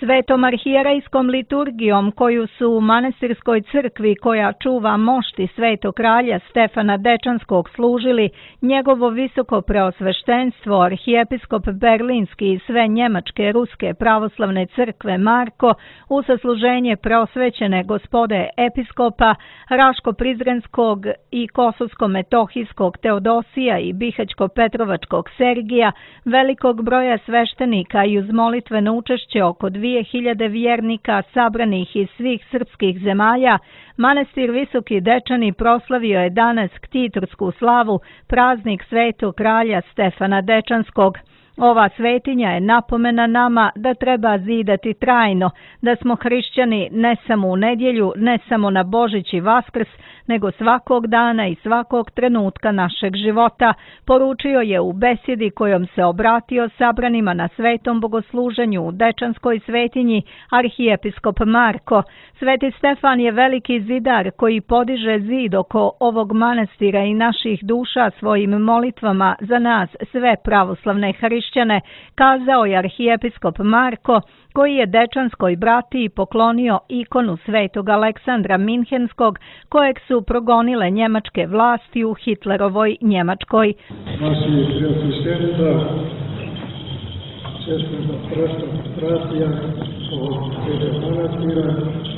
Svetom arhijerejskom liturgijom koju su u manastirskoj crkvi koja čuva mošti svetog kralja Stefana Dečanskog služili njegovo visoko preosveštenstvo arhijepiskop Berlinski i sve njemačke ruske pravoslavne crkve Marko u sasluženje preosvećene gospode episkopa Raško-Prizrenskog i Kosovsko-Metohijskog Teodosija i Bihać-Petrovačkog Sergija, velikog broja sveštenika i uz molitveno učešće oko 2000 vjernika sabranih iz svih srpskih zemalja, manastir Visoki Dečani proslavio je danas ktitorsku slavu, praznik svetog kralja Stefana Dečanskog. Ova svetinja je napomena nama da treba zidati trajno, da smo hrišćani ne samo u nedjelju, ne samo na Božić i Vaskrs, nego svakog dana i svakog trenutka našeg života, poručio je u besjedi kojom se obratio sabranima na svetom bogosluženju u Dečanskoj svetinji arhijepiskop Marko. Sveti Stefan je veliki zidar koji podiže zid oko ovog manastira i naših duša svojim molitvama za nas sve pravoslavne hrišćane, kazao je arhijepiskop Marko, koji je Dečanskoj bratiji poklonio ikonu svetog Aleksandra Minhenskog, kojeg su progonile njemačke vlasti u Hitlerovoj Njemačkoj. Naši preosveštenica, čestnog bratija ovog svetog manastira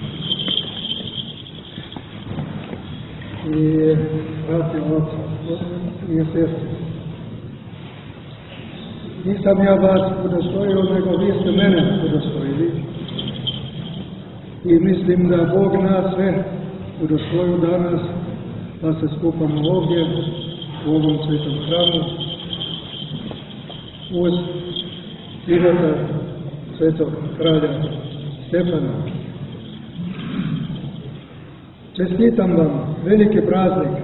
i bratija i sestri. Nisam ja vas udostojio, nego vi ste mene udostojili. I mislim da Bog nas sve udostojio danas da se skupamo ovdje u ovom svetom hramu uz života svetog kralja Stefana. Čestitam vam veliki praznik.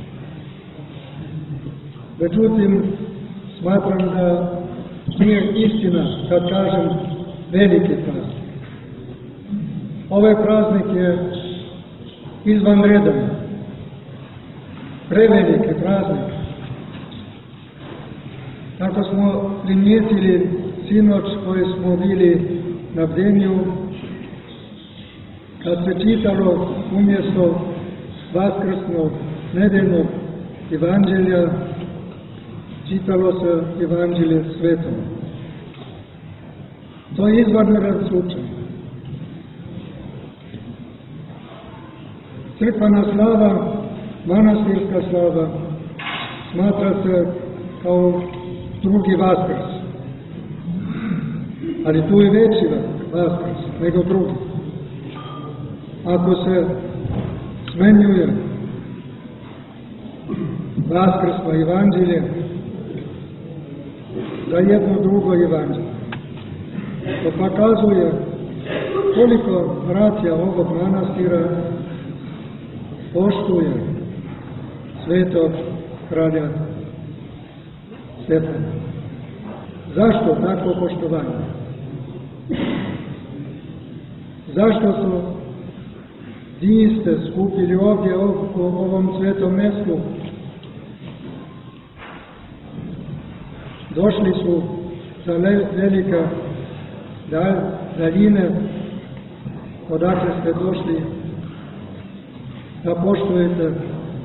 Međutim, smatram da nije istina kad kažem veliki praznik. Ovaj praznik je izvanredan, preveliki praznik. Tako smo primijetili sinoć koji smo bili na bdenju, kad se čitalo umjesto vaskrsnog nedeljnog evanđelja, čitalo se Evanđelje svetom. To je izvanredan slučaj. Crkvena slava, manastirska slava, smatra se kao drugi Vaskrs. Ali tu je veći Vaskrs nego drugi. Ako se smenjuje vaskrsno evanđelje za jedno drugo evanđelje, to pokazuje koliko bratija ovog manastira poštuje svetog kralja Stefana. Zašto takvo poštovanje? Zašto su vi ste skupili ovdje u ovom svetom mjestu? Došli su za velika daljine, odakle ste došli da poštujete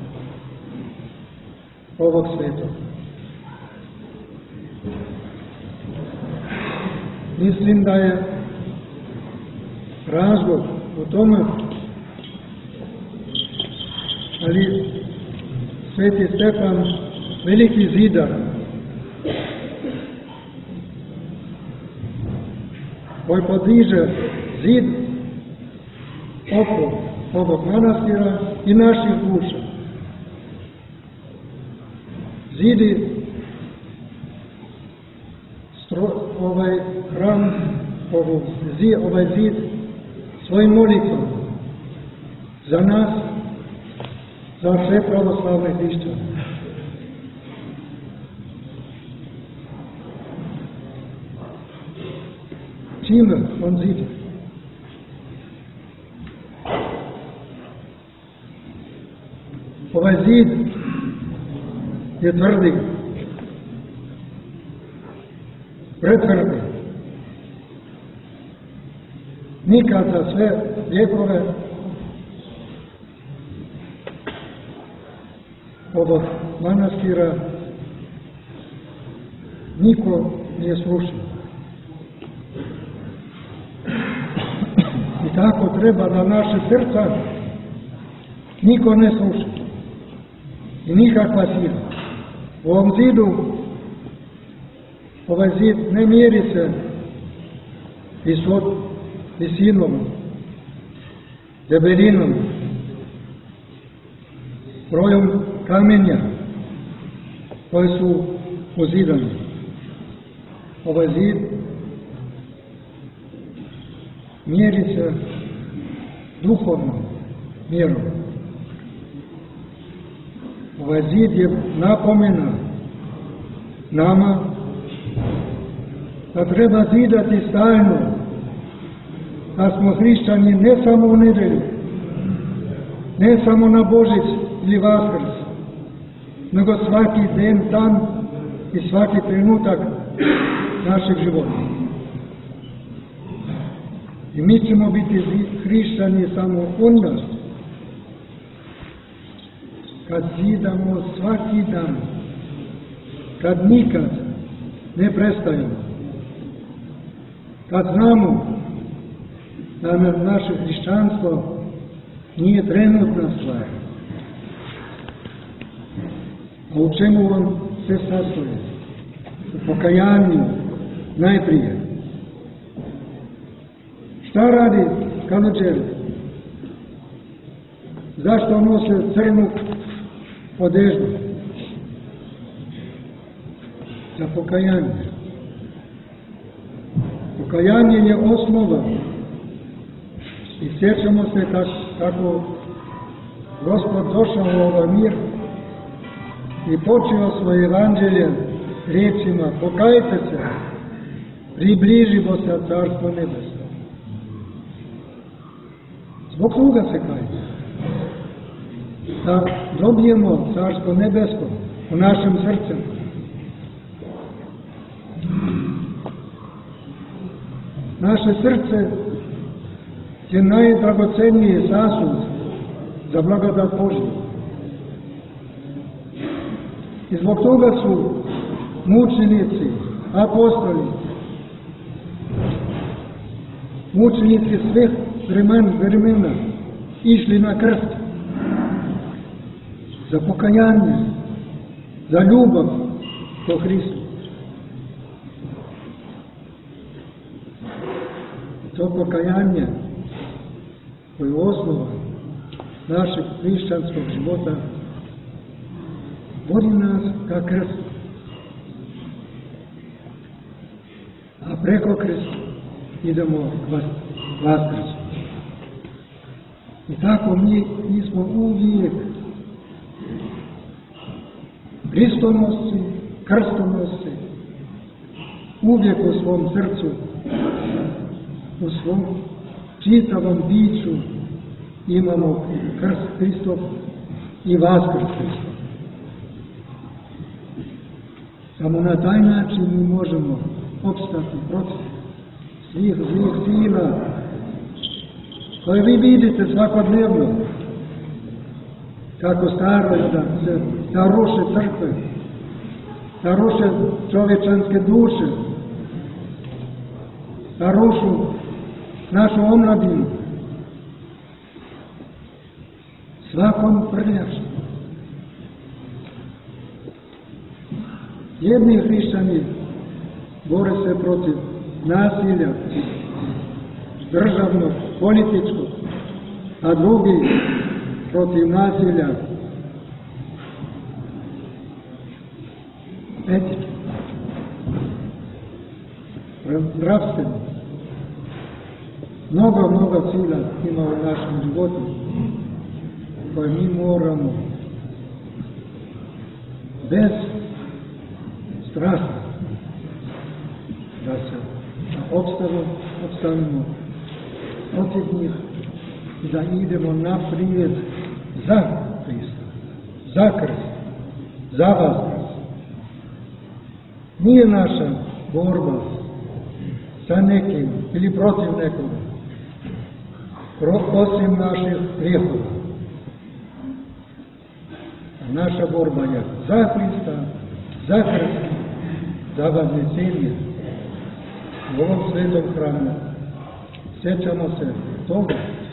ovog svetog. Mislim da je razlog u tome, ali sveti Stefan, veliki zidar, koji podiže zid oko ovog manastira i naših duša. Zidi ovaj hram, ovaj zid svojim molitvom za nas, za sve pravoslavne hrišćane. Čime on zidi? Ovaj zid je tvrdi, pretvrdi. nikad za sve vjekove ovog manastira niko nije srušio. I tako treba da naše srca niko ne sruši. I nikakva sila. U ovom zidu, ovaj zid ne mjeri se visinom, debelinom, brojem kamenja koji su uzidani. Ovaj zid mjeri se duhovnom mjerom. Ovaj zid je napomena nama da treba zidati stalno, da smo hrišćani ne samo u nedelju, ne samo na Božić ili Vaskrs, nego svaki den dan i svaki trenutak našeg života. I mi ćemo biti hrišćani samo onda kad zidamo svaki dan, kad nikad ne prestajemo, kad znamo da naše hrišćanstvo nije trenutna stvar. A u čemu on se sastoji? U pokajanju najprije. Šta radi kanuđeri? Zašto nose crnu odeždu? Za pokajanje. Pokajanje je osnova. I sjećamo se kako Gospod došao u ovaj mir i počeo svoje evanđelje riječima: pokajte se, približimo se carstvo nebesko. Zbog toga se kajte. Da dobijemo carstvo nebesko u našem srcu. Naše srce je najdragoceniji sasud za blagodat Božju. I zbog toga su mučenici, apostoli, mučenici svih vremena išli na krst za pokajanje, za ljubav po Hristu. To pokajanje koje je osnova našeg hrišćanskog života vodi nas ka krstu. A preko krsta idemo k Vaskrsu. I tako mi smo uvijek Hristonosci, krstonosci, uvijek u svom srcu, u svom čitavom biću imamo krst Hristov i Vaskrs Hristov. Samo na taj način mi možemo opstati protiv svih zlih sila koje vi vidite svakodnevno, kako staraju da ruše crkve, da ruše čovječanske duše, da rušu našu omladinu. Svakom prljašom. Jedni hrišćani bore se protiv nasilja, državnog, političkog, a drugi protiv nasilja etičkog, zdravstveno. Mnogo sila ima u našem životu koje mi moramo bez strasti da opstanemo protiv njih i da idemo naprijed za Hrista, za krst, za Vaskrs. Nije naša borba sa nekim ili protiv nekoga, osim naših grijehova. Naša borba je za Hrista, za krst, za vaznesenje. U ovom svetom hramu sjećamo se toga,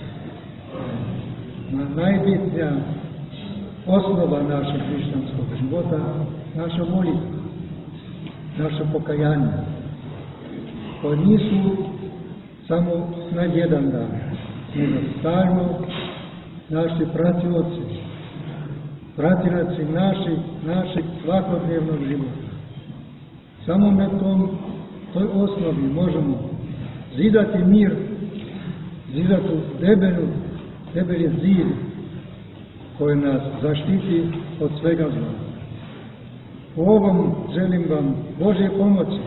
najbitnija osnova našeg hrišćanskog života, naša molitva, naše pokajanje, koje nisu samo na jedan dan, nego stalno naši pratioci, pratioci našeg svakodnevnog života. Samo na toj osnovi možemo zidati mir, zidati debeli zid koji nas zaštiti od svega zla. U ovom želim vam Božje pomoći,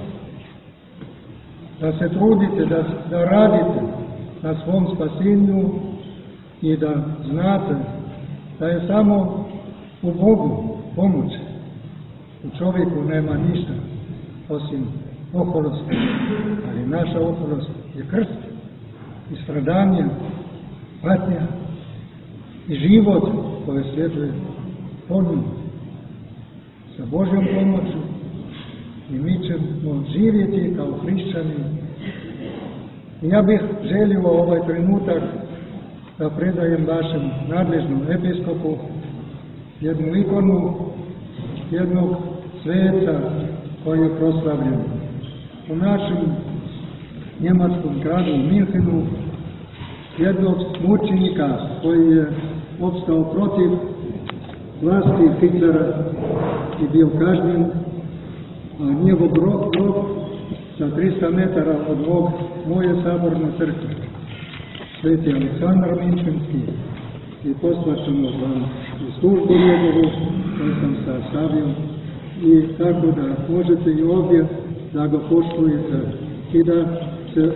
da se trudite, da radite na svom spasenju i da znate da je samo u Bogu pomoć. U čovjeku nema ništa osim oholosti, ali naša oholost je krst i stradanje, patnja i život koje sljeduje po njemu. Sa Božjom pomoću i mi ćemo živjeti kao hrišćani. I ja bih želio ovaj trenutak da predajem vašem nadležnom episkopu jednu ikonu jednog sveca koji je proslavljen u našem njemačkom gradu Minhenu, jednog mučenika koji je opstao protiv vlasti Hitlera i bio kažnjen, a njegov grob sa 300 metara od moje saborne crkve, sveti Aleksandar Minhenski, i posvaćamo vam i službu njegovu koju sam sastavio, i tako da možete i ovdje da ga poštujete i da se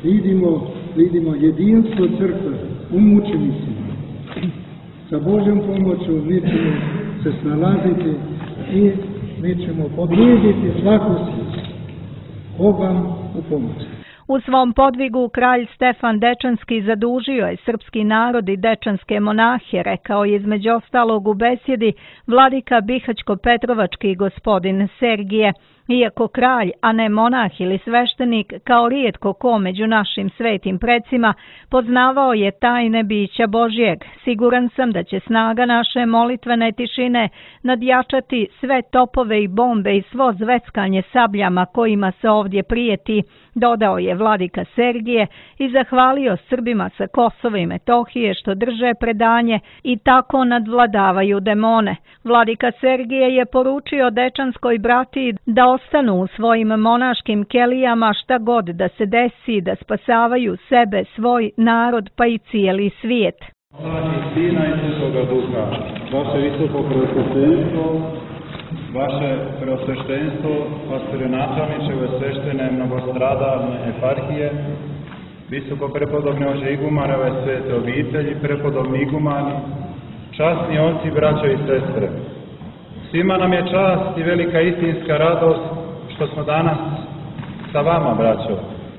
vidimo jedinstvo crkve u mučenicima. Sa Božjom pomoću mi ćemo se snalaziti i mi ćemo pobijediti svaku silu. Bog vam u pomoć. U svom podvigu kralj Stefan Dečanski zadužio je srpski narod i dečanske monahe, rekao je između ostalog u besjedi vladika Bihaćko-Petrovački gospodin Sergije. Iako kralj, a ne monah ili sveštenik, kao rijetko ko među našim svetim precima, poznavao je tajne bića Božjeg, siguran sam da će snaga naše molitvene tišine nadjačati sve topove i bombe i svo zveckanje sabljama kojima se ovdje prijeti, dodao je vladika Sergije i zahvalio Srbima sa Kosova i Metohije što drže predanje i tako nadvladavaju demone. Vladika Sergije je poručio dečanskoj bratiji da ostanu u svojim monaškim kelijama šta god da se desi, da spasavaju sebe, svoj narod pa i cijeli svijet. Sina i Svetoga Duha, vaše visoko preosveštenstvo, vaše preosveštenstvo, pastorinačalničeve sveštene mnogostradalne eparhije, visoko prepodobne ože igumanove svete obitelji, prepodobni igumani, časni oci, braćo i sestre. Svima nam je čast i velika istinska radost što smo danas sa vama, braćo,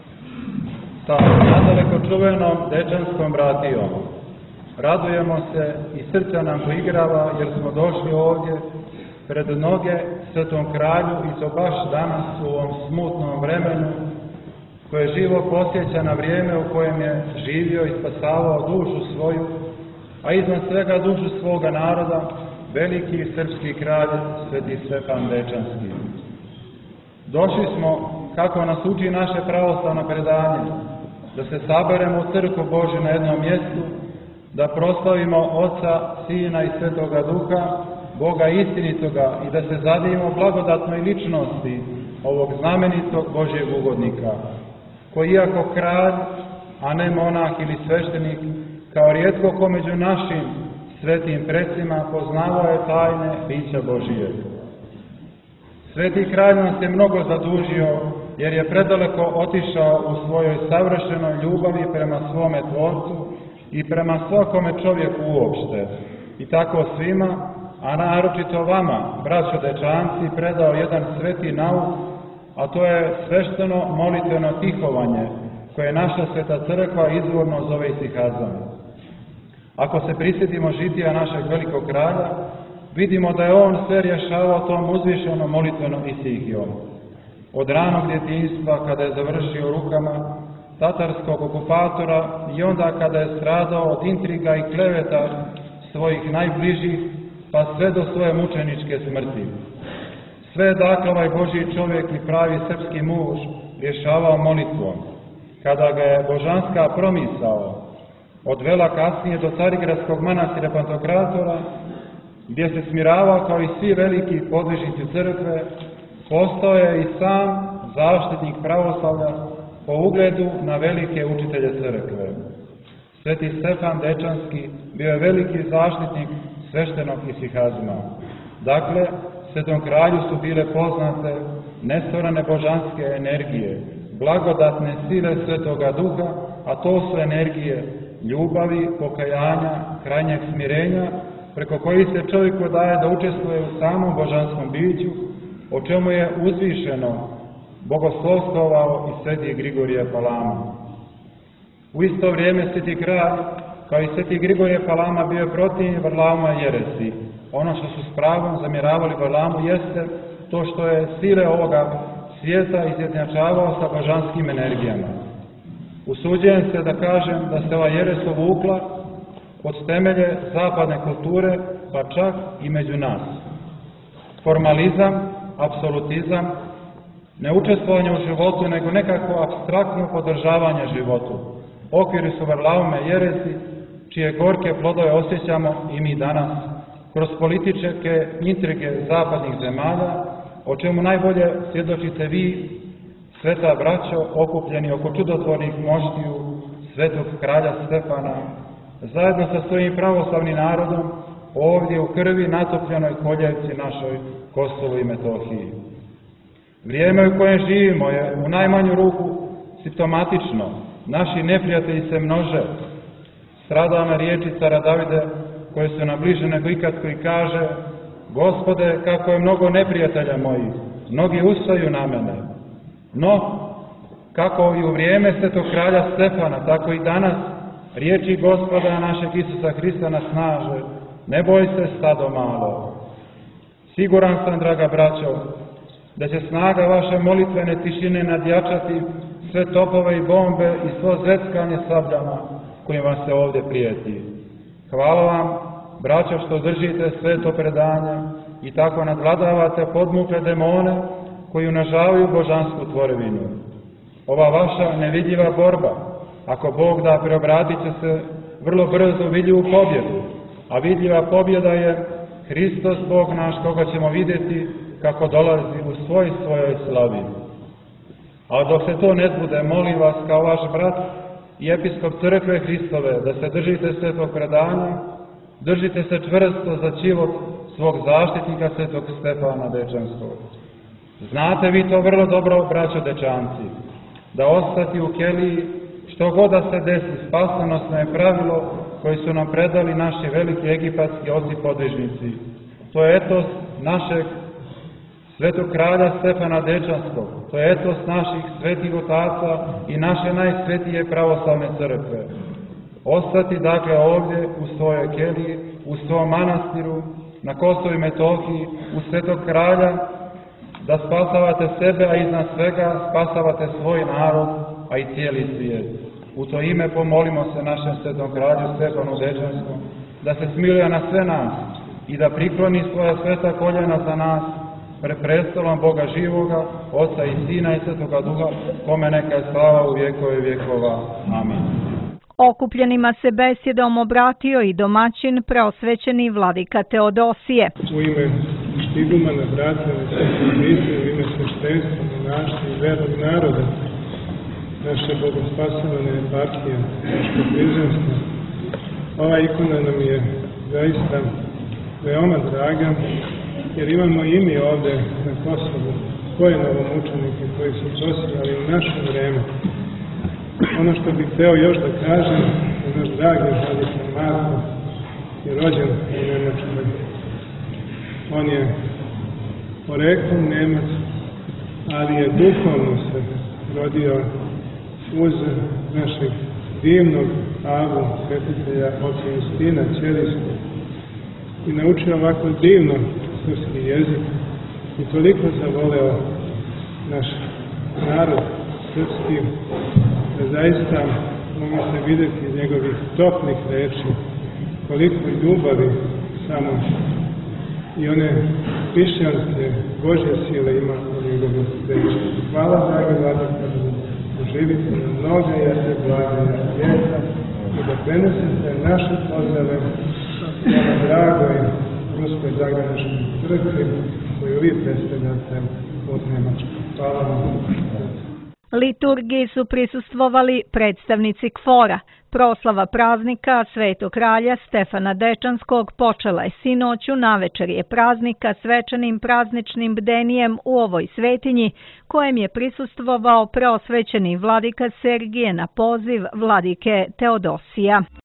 sa nadaleko čuvenom dečanskom bratijom. Radujemo se i srca nam poigrava jer smo došli ovdje pred noge Svetom kralju i to baš danas u ovom smutnom vremenu koje živo posjeća na vrijeme u kojem je živio i spasavao dušu svoju, a iznad svega dušu svoga naroda, veliki srpski kralj Sveti Stefan Dečanski. Došli smo, kako nas uči naše pravoslavno predanje, da se saberemo u crkvu Božju na jednom mjestu, da proslavimo Oca, Sina i Svetoga Duha, Boga istinitoga, i da se zadivimo blagodatnoj ličnosti ovog znamenitog Božjeg ugodnika, koji iako kralj, a ne monah ili sveštenik, kao rijetko ko među našim svetim precima poznavao je tajne bića Božije. Sveti kralj nas je mnogo zadužio, jer je predaleko otišao u svojoj savršenoj ljubavi prema svome Tvorcu i prema svakome čovjeku uopšte. I tako svima, a naročito vama, braćo dečanci, predao jedan sveti nauk, a to je svešteno molitveno tihovanje, koje naša Sveta Crkva izvorno zove isihazom. Ako se prisjetimo žitija našeg velikog kralja, vidimo da je on sve rješavao tom uzvišenom molitvenom isihijom. Od ranog djetinjstva, kada je završio rukama tatarskog okupatora, i onda kada je stradao od intriga i kleveta svojih najbližih, pa sve do svoje mučeničke smrti. Sve je dakle ovaj Božji čovjek i pravi srpski muž rješavao molitvom. Kada ga je božanska promisao odvela kasnije do Carigradskog manastira Pantokratora, gdje se smiravao kao i svi veliki podvižnici crkve, postao je i sam zaštitnik pravoslavlja po ugledu na velike učitelje crkve. Sveti Stefan Dečanski bio je veliki zaštitnik sveštenog isihazma. Dakle, Svetom kralju su bile poznate nestvorene božanske energije, blagodatne sile Svetoga Duha, a to su energije ljubavi, pokajanja, krajnjeg smirenja, preko kojih se čovjeku daje da učestvuje u samom božanskom biću, o čemu je uzvišeno bogoslovstvovao i sveti Grigorije Palama. U isto vrijeme sveti kralj, kao i sveti Grigorije Palama, bio protiv Varlauma jeresi. Ono što su s pravom zamjeravali Varlaamu jeste to što je sile ovoga svijeta izjednačavao sa božanskim energijama. Usuđujem se da kažem da se ova jeres uvukla pod temelje zapadne kulture, pa čak i među nas. Formalizam, apsolutizam, neučestvovanje u životu, nego nekako apstraktno podržavanje životu. Okviri su Varlaume jeresi, čije gorke plodove osjećamo i mi danas, kroz političke intrige zapadnih zemalja, o čemu najbolje svjedočite vi, sveta braćo, okupljeni oko čudotvornih moštiju svetog kralja Stefana, zajedno sa svojim pravoslavnim narodom, ovdje u krvi natopljenoj koljevci našoj Kosovu i Metohiji. Vrijeme u kojem živimo je u najmanju ruku simptomatično. Naši neprijatelji se množe. Strada na riječi cara Davide, koje su nam bliže nego ikad, koji kaže: Gospode, kako je mnogo neprijatelja mojih, mnogi ustaju na mene. No, kako i u vrijeme svetog kralja Stefana, tako i danas, riječi Gospoda našeg Isusa Hrista nas snaže: ne boj se, stado malo. Siguran sam, draga braćo, da će snaga vaše molitvene tišine nadjačati sve topove i bombe i svo zeckanje sabljama kojim vam se ovdje prijeti. Hvala vam, braćo, što držite sveto predanje i tako nadvladavate podmukle demone koji unažavaju božansku tvorevinu. Ova vaša nevidljiva borba, ako Bog da, preobratit će se vrlo brzo u vidljivu pobjedu, a vidljiva pobjeda je Hristos Bog naš, koga ćemo vidjeti kako dolazi u svojoj slavi. A dok se to ne zbude, molim vas kao vaš brat i episkop crkve Hristove da se držite svetog predanja, držite se čvrsto za život svog zaštitnika svetog Stefana Dečanskog. Znate vi to vrlo dobro, braćo Dečanci, da ostati u keliji, što god da se desi, spasonosno je pravilo koje su nam predali naši veliki egipatski oci podvižnici. To je etos našeg svetog kralja Stefana Dečanskog, to je etos naših svetih otaca i naše najsvetije pravoslavne crkve. Ostati dakle ovdje u svojoj keliji, u svom manastiru, na Kosovu i Metohiji, u svetog kralja, da spasavate sebe, a iznad svega spasavate svoj narod, a i cijeli svijet. U to ime pomolimo se našem svetom kralju Stefanu Dečanskom, da se smiluje na sve nas i da prikloni svoja sveta koljena za nas, pred prestolom Boga živoga, Oca i Sina i Svetoga Duha, kome neka je slava u vjekove vjekova. Amin. Okupljenima se besjedom obratio i domaćin preosvećeni vladika Teodosije. U ime igumana, brata, u ime sveštenstva, monaštva i vernog naroda, naše bogospasovane eparhije, našeg Prizrenstva, ova ikona nam je zaista veoma draga, jer imamo i mi ovde na Kosovu koje novomučenike koji su prosijali u naše vreme. Ono što bih hteo još da kažem, naš dragi vladika Marko je rođen u Nemačkoj. On je poreklom Nemac, ali je duhovno se rodio uz našeg divnog Avu, svetitelja oca Justina Ćelijskog, i naučio ovako divno srpski jezik i toliko zavoleo naš narod srpski, da zaista mogli se vidjeti iz njegovih toplih reči koliko ljubavi samo i one hrišćanske Božje sile ima u njegovih reči. Hvala, dragi vladika, da živite na mnoga jeste blaga ljeta i da prenesete naše pozdrave na dragoj Ruskoj zagraničnoj crkvi koju vi predstavljate od Nemačke. Hvala vam. Liturgiji su prisustvovali predstavnici KFOR-a. Proslava praznika Svetog kralja Stefana Dečanskog počela je sinoću, navečer praznika svečanim prazničnim bdenijem u ovoj svetinji, kojem je prisustvovao preosvećeni vladika Sergije na poziv vladike Teodosija.